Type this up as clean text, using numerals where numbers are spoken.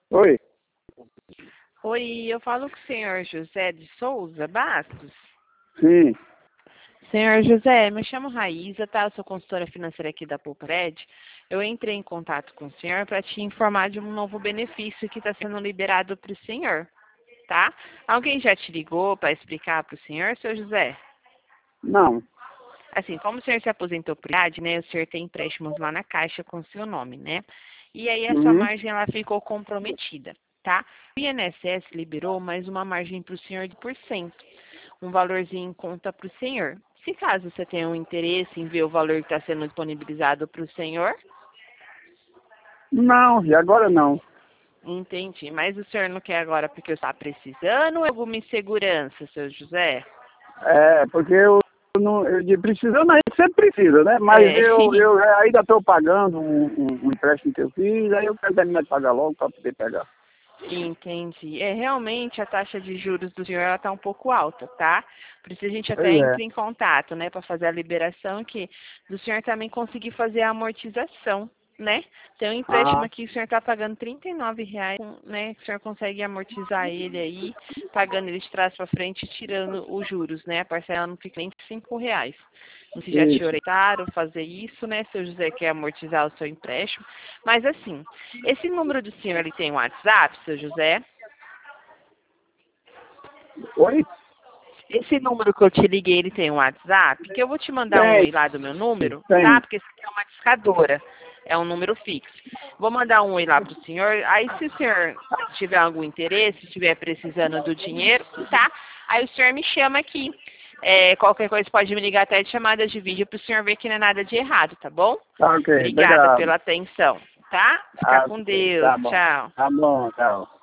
Oi, Oi, eu falo com o senhor José de Souza Bastos. sim. Senhor José, me chamo Raíza, tá? Eu sou consultora financeira aqui da Pulpred. Eu entrei em contato com o senhor para te informar de um novo benefício que está sendo liberado para o senhor, tá? Alguém já te ligou para explicar para o senhor, seu José? Não. Assim, como o senhor se aposentou por idade, né? O senhor tem empréstimos lá na Caixa com seu nome, né? E aí essa Uhum. margem ela ficou comprometida, tá? O INSS liberou mais uma margem para o senhor de 1%, um valorzinho em conta para o senhor. Se caso você tenha um interesse em ver o valor que está sendo disponibilizado para o senhor, Não, e agora não. entendi. Mas o senhor não quer agora porque está precisando ou alguma insegurança, seu José? É, porque eu não. Precisando aí sempre precisa, né? Mas É, eu ainda estou pagando um empréstimo que eu fiz, aí eu quero terminar de pagar logo para poder pegar. entendi. É, realmente a taxa de juros do senhor está um pouco alta, tá? Por isso a gente Pois até é. entra em contato, né, para fazer a liberação que do senhor também conseguir fazer a amortização, né? Tem um empréstimo Ah, aqui que o senhor está pagando R$ 39, né? Que o senhor consegue amortizar ele aí, pagando ele de trás para frente e tirando os juros, né? A parcela não fica nem R$ 5. Não sei se já te isso. orientaram fazer isso, né? Se o José quer amortizar o seu empréstimo. Mas assim, esse número do senhor, ele tem um WhatsApp, seu José? Oi? Esse número que eu te liguei, ele tem um WhatsApp? Que eu vou te mandar um Tem, oi lá do meu número, tá? tem. Porque esse aqui é uma discadora, é um número fixo. Vou mandar um oi lá pro senhor. Aí, se o senhor tiver algum interesse, estiver precisando do dinheiro, tá? Aí o senhor me chama aqui. É, qualquer coisa pode me ligar até de chamada de vídeo para o senhor ver que não é nada de errado, tá bom? Tá ok, Obrigada obrigado. pela atenção, tá? Fica Ah, com Deus. tá bom. Tchau. Tá bom, tchau.